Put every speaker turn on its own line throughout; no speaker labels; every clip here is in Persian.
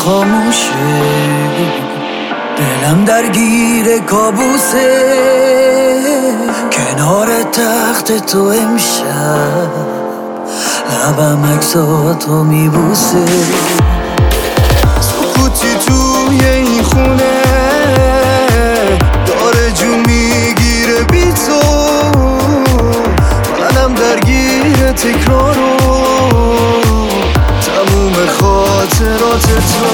خاموشه، دلم درگیر کابوسه، کنار تخت تو امشب لبم عکساتو میبوسه.
سکوتی توی این خونه داره جون میگیره بی تو، منم درگیر تکرارو تموم خاطرات تو.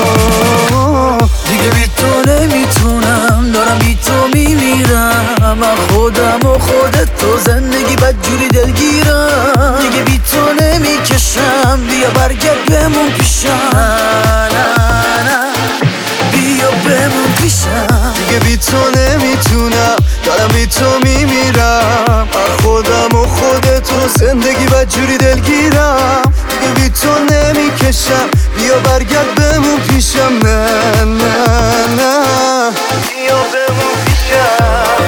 دیگه بی تو نمیتونم، دارم بی تو میمیرم، من خودم و خودت تو زندگی بدجوری دلگیرم. دیگه بی تو نمیکشم، بیا برگرد بمون پیشم، نه بیا بمون پیشم.
دیگه بی تو نمیتونم، دارم بی تو میمیرم، من خودم و خودت تو زندگی بدجوری دلگیرم. دیگه بی تو نمیکشم، بیا برگرد بمون پیشم، نه بیا بمون پیشم.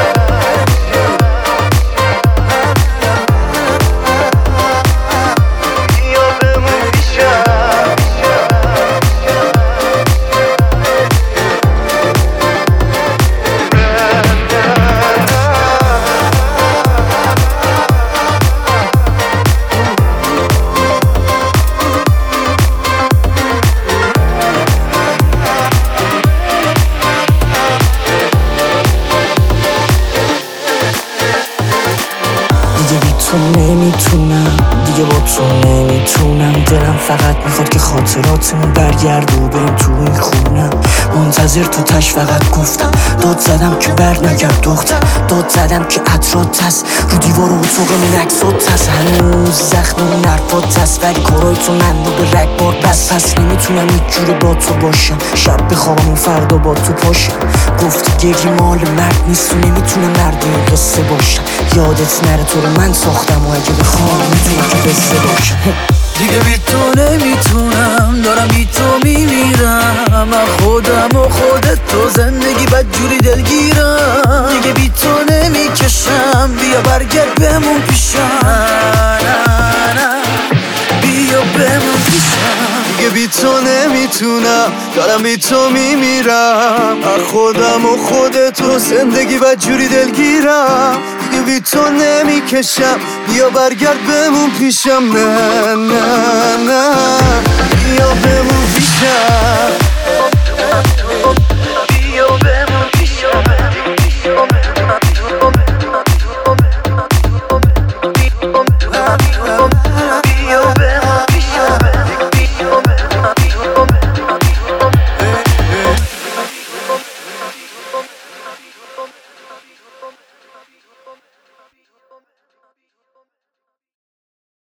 دیگه بی تو نمیتونم، دیگه با تو نمیتونم، دلم فقط میخواد که خاطراتمون برگرد و بریم تو این خونم. منتظر تو تش فقط گفتم، داد زدم که بر نگرد دختر، داد زدم که عطرات هست رو دیوار و اتاق من عکسات هست، هنوز زخم اون حرفات هست، ولی کارای تو من رو به رگبار بس. پس نمیتونم یک جوره با تو باشم، شب بخوابم و فردا با تو پاشم. گفتی گریه مال مرد نیست و نمیتونم مرد این قصه باشم، یادت نره تو رو من ساختم و اگه بخوام میتونم که بزه باشم. دیگه بی تو نمیتونم، دارم بی تو میمیرم، من خودم و خودت تو زندگی بدجوری دلگیرم. دیگه بی تو نمیکشم، بیا برگرد بمون پیشم، نه بیا بمون پیشم.
دیگه بی تو نمیتونم، دارم بی تو میمیرم، من خودم و خودت تو زندگی بدجوری دلگیرم. دیگه بی تو نمیکشم، بیا برگرد بمون پیشم، نه بیا بمون پیشم.